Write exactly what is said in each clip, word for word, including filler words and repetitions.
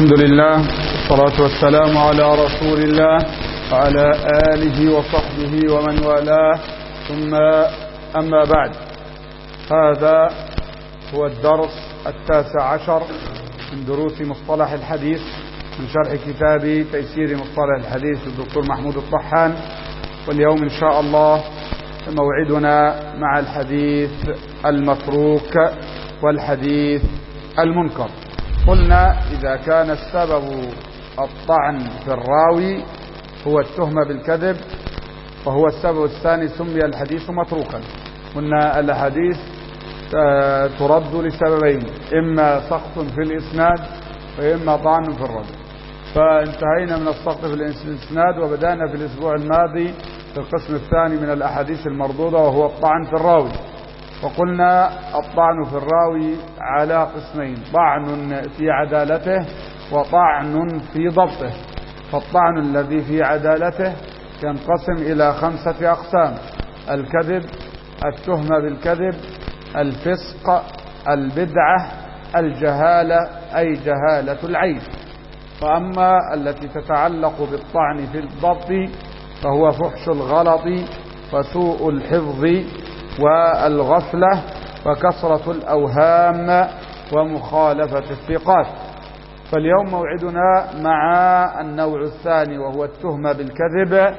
الحمد لله والصلاة والسلام على رسول الله وعلى آله وصحبه ومن والاه، ثم أما بعد. هذا هو الدرس التاسع عشر من دروس مصطلح الحديث من شرح كتاب تيسير مصطلح الحديث للدكتور محمود الطحان. واليوم إن شاء الله موعدنا مع الحديث المتروك والحديث المنكر. قلنا إذا كان السبب الطعن في الراوي هو التهمة بالكذب وهو السبب الثاني سمي الحديث متروكا. قلنا الحديث ترد لسببين، إما سقط في الإسناد وإما طعن في الرجل. فانتهينا من السقط في الإسناد وبدأنا في الأسبوع الماضي في القسم الثاني من الأحاديث المردودة وهو الطعن في الراوي. وقلنا الطعن في الراوي على قسمين: طعن في عدالته وطعن في ضبطه. فالطعن الذي في عدالته ينقسم إلى خمسة أقسام: الكذب، التهمة بالكذب، الفسق، البدعة، الجهالة أي جهالة العيب. فأما التي تتعلق بالطعن في الضبط فهو فحش الغلط وسوء الحفظ والغفلة وكثرة الأوهام ومخالفة الثقات. فاليوم موعدنا مع النوع الثاني وهو التهمة بالكذب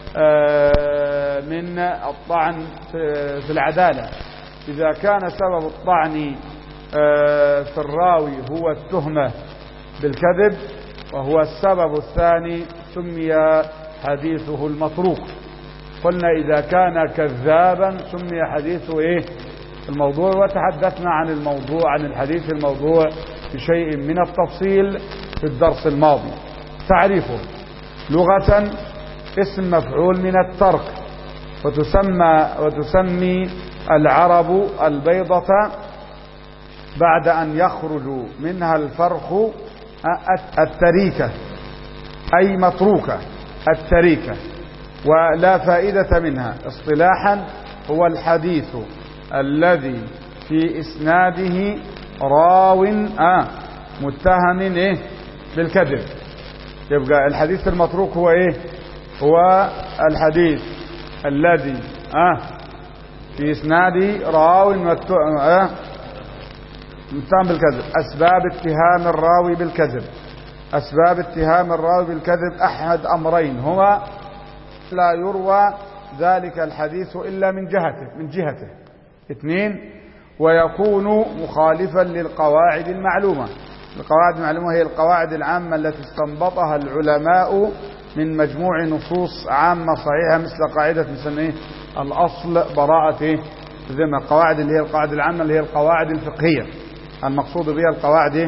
من الطعن في العدالة. إذا كان سبب الطعن في الراوي هو التهمة بالكذب وهو السبب الثاني سمي حديثه المتروك. قلنا إذا كان كذابا سمي حديثه إيه؟ الموضوع. وتحدثنا عن الموضوع عن الحديث الموضوع بشيء من التفصيل في الدرس الماضي. تعريفه: لغة اسم مفعول من الترك، وتسمى وتسمي العرب البيضة بعد أن يخرج منها الفرخ التريكة أي متروكة التريكة، ولا فائدة منها. اصطلاحا هو الحديث الذي في إسناده راو آه متهم إيه بالكذب. يبقى الحديث المتروك هو إيه؟ هو الحديث الذي آه في إسناده راو آه متهم بالكذب. أسباب اتهام الراوي بالكذب: أسباب اتهام الراوي بالكذب أحد أمرين: هما لا يروى ذلك الحديث إلا من جهته من جهته اثنين، ويكون مخالفا للقواعد المعلومة. القواعد المعلومة هي القواعد العامة التي استنبطها العلماء من مجموع نصوص عامة صحيحة، مثل قاعدة مثلا الأصل براءة الذمة. القواعد اللي هي القواعد العامة اللي هي القواعد الفقهية، المقصود بها القواعد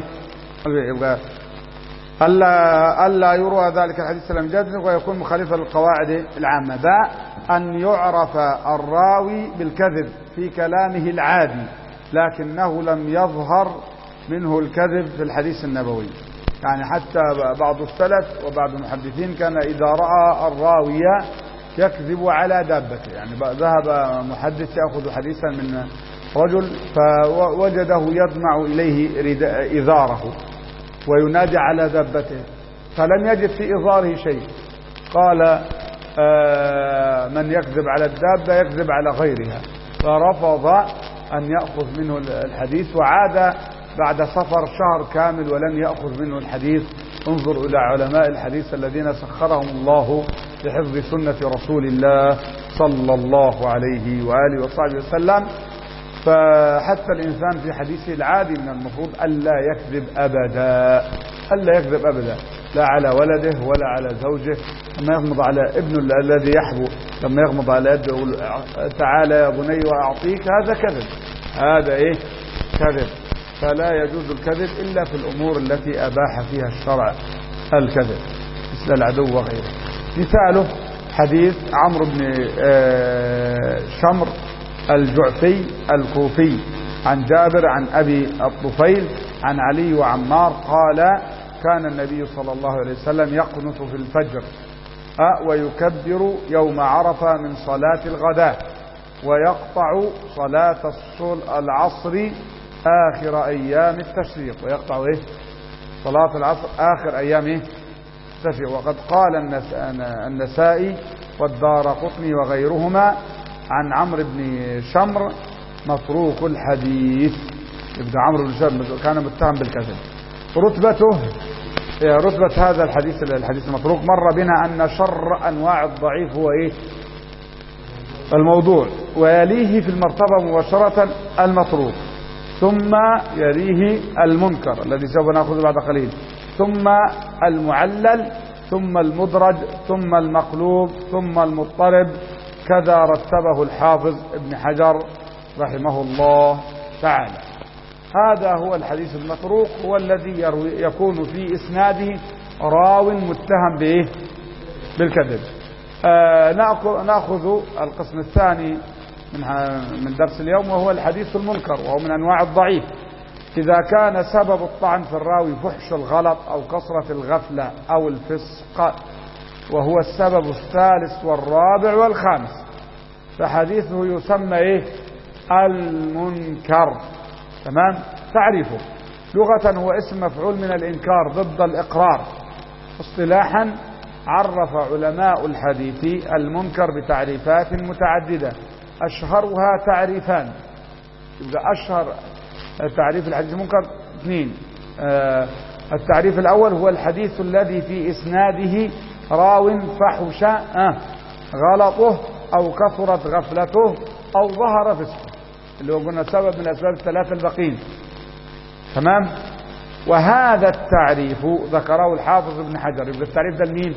ألا ألا يروى ذلك الحديث لم يجد ويكون مخالفا للقواعد العامة. ده أن يعرف الراوي بالكذب في كلامه العادي لكنه لم يظهر منه الكذب في الحديث النبوي. يعني حتى بعض السلف وبعض المحدثين كان إذا رأى الراوي يكذب على دابته، يعني ذهب محدث يأخذ حديثا من رجل فوجده يدمع إليه إزاره وينادي على دابته فلم يجد في إزاره شيء. قال آه من يكذب على الدابة يكذب على غيرها، فرفض أن يأخذ منه الحديث وعاد بعد سفر شهر كامل ولم يأخذ منه الحديث. انظر إلى علماء الحديث الذين سخرهم الله لحفظ سنة رسول الله صلى الله عليه وآله وصحبه وسلم. فحتى الإنسان في حديثه العادي من المفروض ألا يكذب أبدا، ألا يكذب أبدا، لا على ولده ولا على زوجه. لما يغمض على ابنه الذي يحبو، لما يغمض على يده يقول تعالى يا بني وأعطيك، هذا كذب، هذا إيه؟ كذب. فلا يجوز الكذب إلا في الأمور التي أباح فيها الشرع الكذب، مثل العدو وغيره. مثاله حديث عمرو بن شمر الجعفي الكوفي عن جابر عن أبي الطفيل عن علي وعمار قال: كان النبي صلى الله عليه وسلم يقنت في الفجر ويكبر يوم عرفة من صلاة الغداء ويقطع صلاة العصر آخر أيام التشريق. ويقطع إيه؟ صلاة العصر آخر أيامه التشريق. وقد قال النسائي والدارقطني وغيرهما عن عمرو بن شمر متروك الحديث. ابن عمرو بن شمر كان متهم بالكذب. رتبته رتبة هذا الحديث الحديث المتروك مر بنا أن شر أنواع الضعيف هو إيه؟ الموضوع، ويليه في المرتبة مباشرة المتروك، ثم يليه المنكر الذي سوف نأخذه بعد قليل، ثم المعلل، ثم المدرج، ثم المقلوب، ثم المضطرب. كذا رتبه الحافظ ابن حجر رحمه الله تعالى. هذا هو الحديث المتروك، هو الذي يكون في إسناده راو متهم به بالكذب. آه نأخذ القسم الثاني من من درس اليوم، وهو الحديث المنكر، وهو من أنواع الضعيف. إذا كان سبب الطعن في الراوي فحش الغلط أو كثرة الغفلة أو الفسق، وهو السبب الثالث والرابع والخامس، فحديثه يسمى إيه؟ المنكر. تمام. تعريفه لغة هو اسم مفعول من الإنكار ضد الإقرار. اصطلاحا عرف علماء الحديث المنكر بتعريفات متعددة، أشهرها تعريفان. يبقى أشهر تعريف الحديث المنكر اثنين. آه التعريف الأول هو الحديث الذي في إسناده راو فحش آه غلطه أو كثرت غفلته أو ظهر فسقه، اللي هو قلنا سبب من الأسباب الثلاثة الباقين. تمام. وهذا التعريف ذكره الحافظ ابن حجر. يبقى التعريف ده لمين؟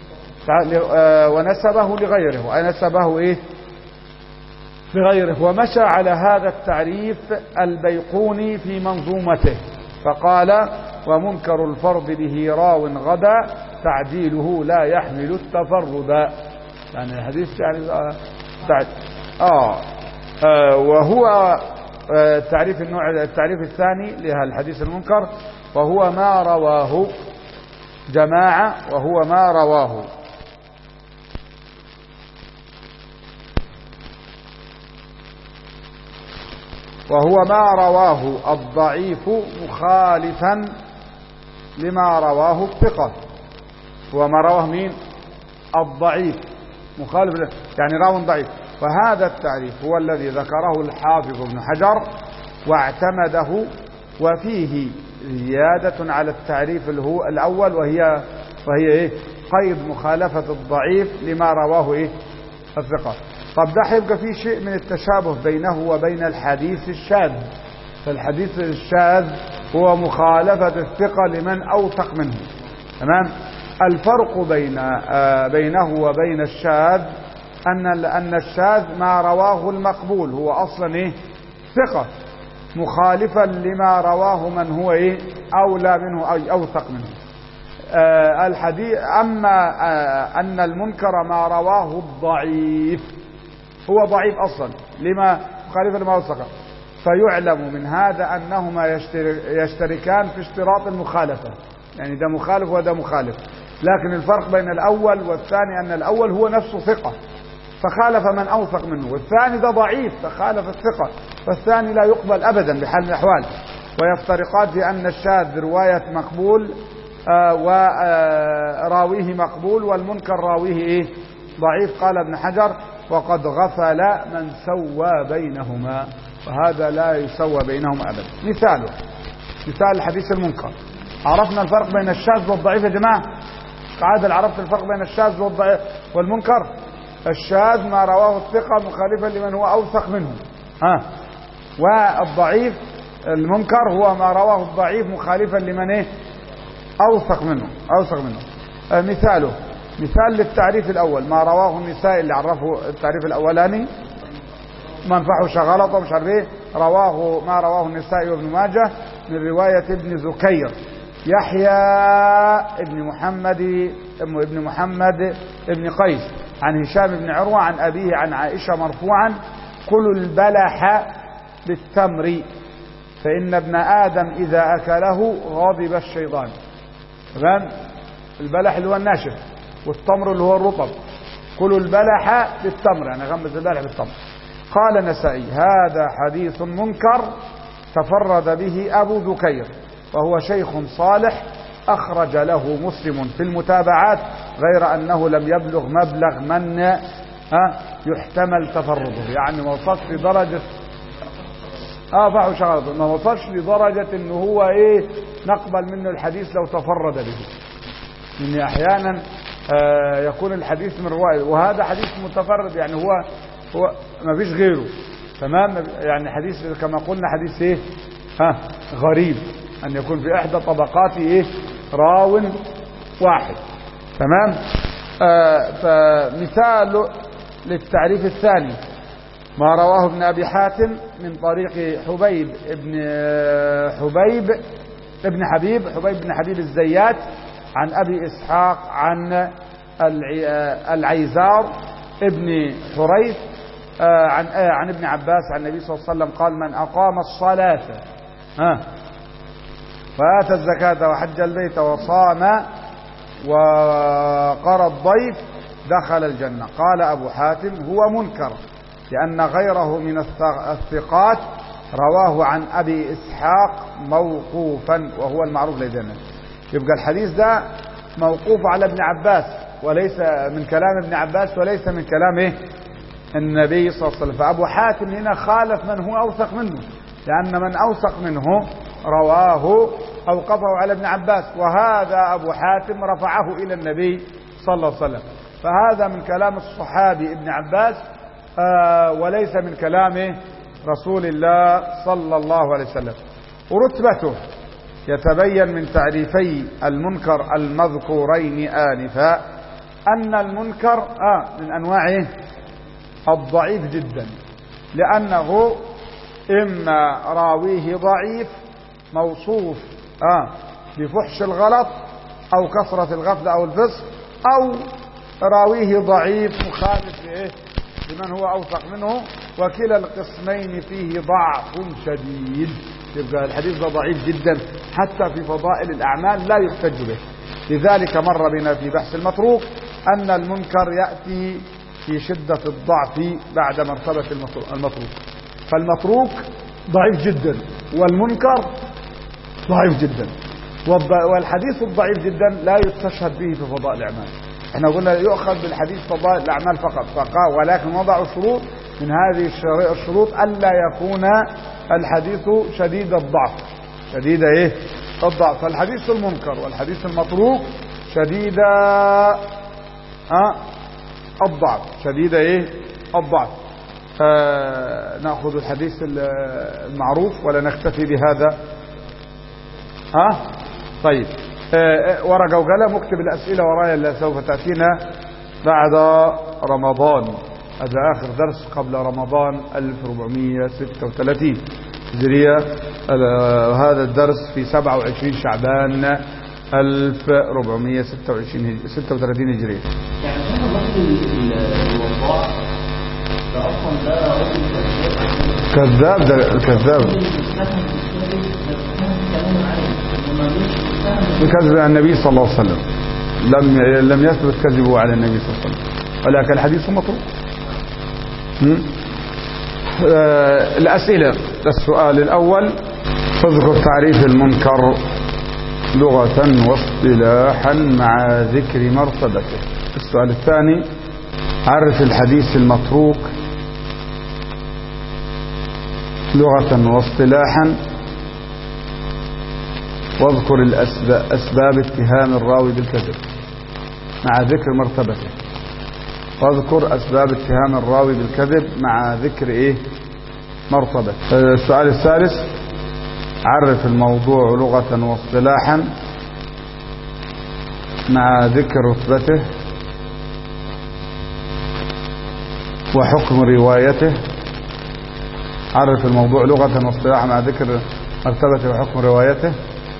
ونسبه لغيره. ونسبه ايه؟ لغيره. ومشى على هذا التعريف البيقوني في منظومته، فقال: ومنكر الفرد به راو غدا تعديله لا يحمل التفرد. يعني الحديث يعني آه, آه, آه وهو آه تعريف النوع التعريف الثاني للحديث المنكر، وهو ما رواه جماعة وهو ما رواه وهو ما رواه الضعيف مخالفا لما رواه الثقة. وما رواه مين؟ الضعيف مخالف، يعني راو ضعيف. وهذا التعريف هو الذي ذكره الحافظ ابن حجر واعتمده، وفيه زيادة على التعريف الأول، وهي وهي إيه؟ قيد مخالفة الضعيف لما رواه إيه؟ الثقة. طب ده هيبقى فيه شيء من التشابه بينه وبين الحديث الشاذ. فالحديث الشاذ هو مخالفة الثقة لمن أوثق منه. تمام. الفرق بين آه بينه وبين الشاذ أن أن الشاذ ما رواه المقبول هو أصلا إيه؟ ثقة، مخالفا لما رواه من هو إيه؟ أولى منه أو أوثق منه. آه الحديث أما آه أن المنكر ما رواه الضعيف هو ضعيف أصلا لما مخالفا لما أوثق. فيعلم من هذا أنهما يشتركان في اشتراط المخالفة، يعني ده مخالف وده مخالف. لكن الفرق بين الأول والثاني أن الأول هو نفسه ثقة فخالف من أوثق منه، والثاني ده ضعيف فخالف الثقة، فالثاني لا يقبل أبدا بحال من الأحوال. ويفترقان في أن الشاذ رواية مقبول آه وراويه مقبول، والمنكر راويه إيه؟ ضعيف. قال ابن حجر: وقد غفل من سوى بينهما، وهذا لا يسوى بينهما أبدا. مثاله مثال الحديث المنكر. عرفنا الفرق بين الشاذ والضعيف يا جماعة؟ عادل عرفت الفرق بين الشاذ والضعيف والمنكر؟ الشاذ ما رواه الثقة مخالفا لمن هو أوثق منه، ها. والضعيف المنكر هو ما رواه الضعيف مخالفا لمن ايه؟ أوثق منه أوثق منه. آه مثاله مثال للتعريف الأول ما رواه النسائي، اللي عرفه التعريف الأولاني من فحش غلط ومش عارف ايه، رواه ما رواه النسائي وابن ماجه من رواية ابن زكير يحيى ابن محمد ابن محمد ابن قيس عن هشام بن عروة عن أبيه عن عائشة مرفوعا: كلوا البلح بالتمر فإن ابن آدم إذا أكله غضب الشيطان. تمام. البلح اللي هو الناشف، والتمر اللي هو الرطب. كلوا البلح بالتمر، يعني غمز البلح بالتمر. قال النسائي: هذا حديث منكر تفرد به أبو ذكير. وهو شيخ صالح أخرج له مسلم في المتابعات، غير أنه لم يبلغ مبلغ من ها يحتمل تفرده، يعني ما وصلش لدرجة اه فحو شغلته، ما وصلش لدرجة انه هو ايه نقبل منه الحديث لو تفرد به، لأن احيانا آه يكون الحديث من رواية، وهذا حديث متفرد، يعني هو هو ما فيش غيره، تمام، يعني حديث كما قلنا حديث ايه ها غريب، ان يكون في احدى طبقات ايه راو واحد، تمام. آه فمثال للتعريف الثاني ما رواه ابن أبي حاتم من طريق حبيب ابن حبيب ابن حبيب حبيب بن حبيب الزيات عن أبي إسحاق عن العيزار ابن حريث عن عن ابن عباس عن النبي صلى الله عليه وسلم قال: من أقام الصلاة ها وآتى الزكاة وحج البيت وصام وقرى الضيف دخل الجنة. قال أبو حاتم: هو منكر، لأن غيره من الثقات رواه عن أبي إسحاق موقوفا وهو المعروف لدينا. يبقى الحديث ده موقوف على ابن عباس وليس من كلام ابن عباس وليس من كلام النبي صلى الله عليه وسلم. فأبو حاتم هنا خالف من هو أوثق منه، لأن من أوثق منه رواه أوقفه على ابن عباس، وهذا أبو حاتم رفعه إلى النبي صلى الله عليه وسلم، فهذا من كلام الصحابي ابن عباس آه وليس من كلام رسول الله صلى الله عليه وسلم. ورتبته يتبين من تعريفي المنكر المذكورين آنفا أن المنكر آه من أنواعه الضعيف جدا، لأنه إما راويه ضعيف موصوف آه بفحش الغلط أو كثرة الغفلة أو الفسق، أو راويه ضعيف مخالف لإيه لمن هو أوثق منه، وكلا القسمين فيه ضعف شديد. يبقى الحديث ده ضعيف جدا حتى في فضائل الأعمال لا يحتج به. لذلك مر بنا في بحث المتروك أن المنكر يأتي في شدة الضعف بعد مرتبة المتروك، فالمتروك ضعيف جدا والمنكر ضعيف جدا، والحديث الضعيف جدا لا يستشهد به في فضائل الأعمال. احنا قلنا يؤخذ بالحديث فضائل الأعمال فقط فقط، ولكن وضعوا شروط، من هذه الشروط ألا يكون الحديث شديد الضعف، شديد ايه الضعف. فالحديث المنكر والحديث المتروك شديد اه الضعف، شديد ايه الضعف. آه نأخذ الحديث المعروف ولا نكتفي بهذا؟ ها آه؟ طيب آه ورقة وقلم اكتب الأسئلة ورايا اللي سوف تأتينا بعد رمضان. هذا آخر درس قبل رمضان ألف وأربعمائة وستة وثلاثين هجرية، هذا الدرس في سبعة وعشرين شعبان ألف وأربعمائة وستة وثلاثين هجرية. يعني كان الرجل الوضاع فأصلا ده رجل كذاب، ده الكذاب بكذب عن النبي صلى الله عليه وسلم، لم لم يثبت كذبه على النبي صلى الله عليه وسلم، ولكن الحديث مطروح. آه الأسئلة. السؤال الأول: اذكر تعريف المنكر لغة واصطلاحا مع ذكر مرتبته. السؤال الثاني: عرف الحديث المتروك لغة واصطلاحا، واذكر الأسباب أسباب اتهام الراوي بالكذب مع ذكر مرتبته. واذكر أسباب اتهام الراوي بالكذب مع ذكر إيه مرتبة. السؤال الثالث: عرف الموضوع لغة واصطلاحا مع ذكر رتبته وحكم روايته. عرف الموضوع لغة واصطلاحا مع ذكر مرتبته وحكم روايته،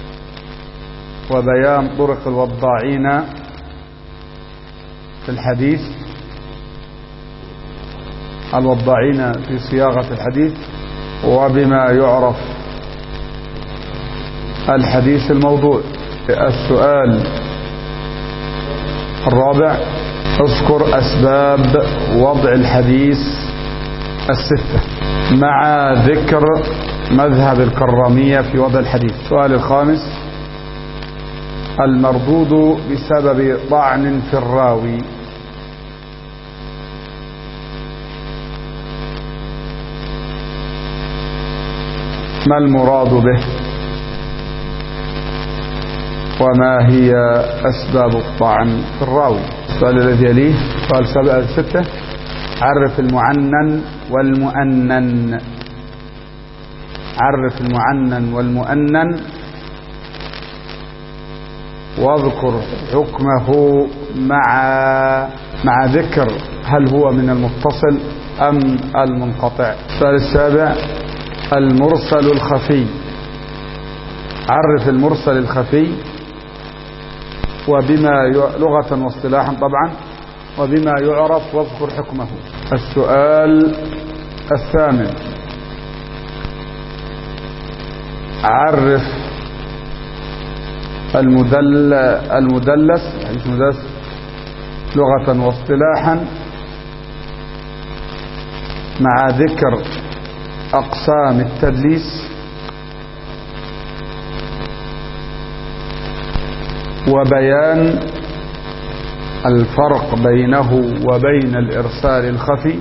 وبيان طرق الوضاعين في الحديث، الوضاعين في صياغة الحديث، وبما يعرف الحديث الموضوع. السؤال الرابع: اذكر أسباب وضع الحديث الستة مع ذكر مذهب الكرامية في وضع الحديث. السؤال الخامس: المردود بسبب طعن في الراوي. ما المراد به؟ وما هي أسباب الطعن في الراوي؟ السؤال الذي يليه سؤال سبعة ستة: عرف المعنن والمؤنن. عرف المعنن والمؤنن واذكر حكمه مع مع ذكر هل هو من المتصل أم المنقطع. السؤال السابع: المرسل الخفي. عرف المرسل الخفي وبما لغة واصطلاحا طبعا وبما يعرف واذكر حكمه. السؤال الثامن: عرف المدل المدلس المدلس لغة واصطلاحا مع ذكر أقسام التدليس وبيان الفرق بينه وبين الإرسال الخفي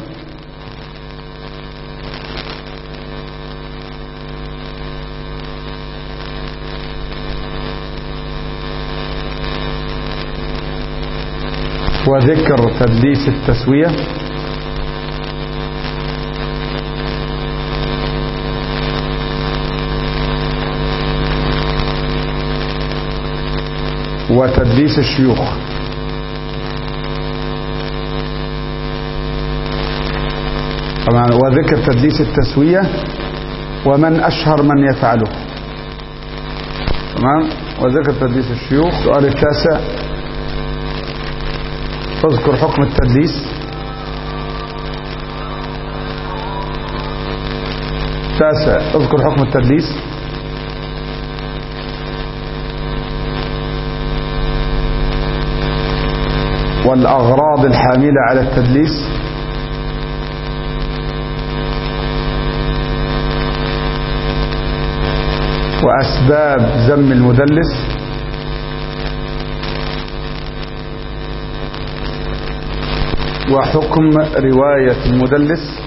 وذكر تدليس التسوية وتدليس الشيوخ. طبعا وذكر تدليس التسوية ومن أشهر من يفعله. تمام. وذكر تدليس الشيوخ. السؤال التاسع: اذكر حكم التدليس. تاسع: اذكر حكم التدليس. والأغراض الحاملة على التدليس. وأسباب ذم المدلس. وحكم رواية المدلس.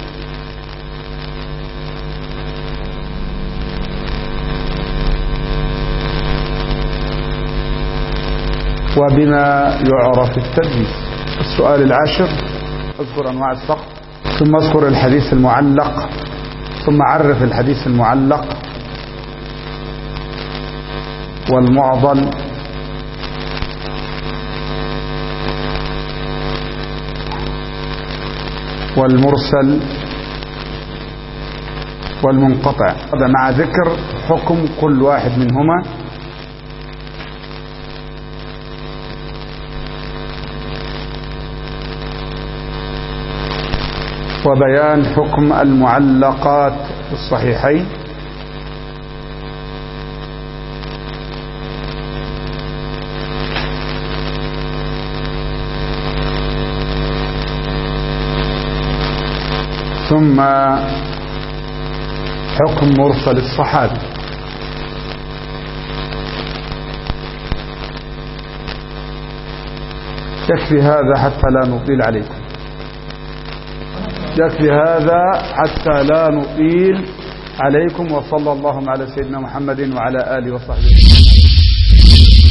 وبما يعرف التدليس. السؤال العاشر: اذكر أنواع السقط، ثم اذكر الحديث المعلق، ثم عرف الحديث المعلق والمعضل والمرسل والمنقطع، هذا مع ذكر حكم كل واحد منهما. وبيان حكم المعلقات في الصحيحين. ثم حكم مرسل الصحابي. يكفي هذا حتى لا نطيل عليكم. يكفي هذا حتى لا نطيل عليكم. وصلى الله على سيدنا محمد وعلى آله وصحبه.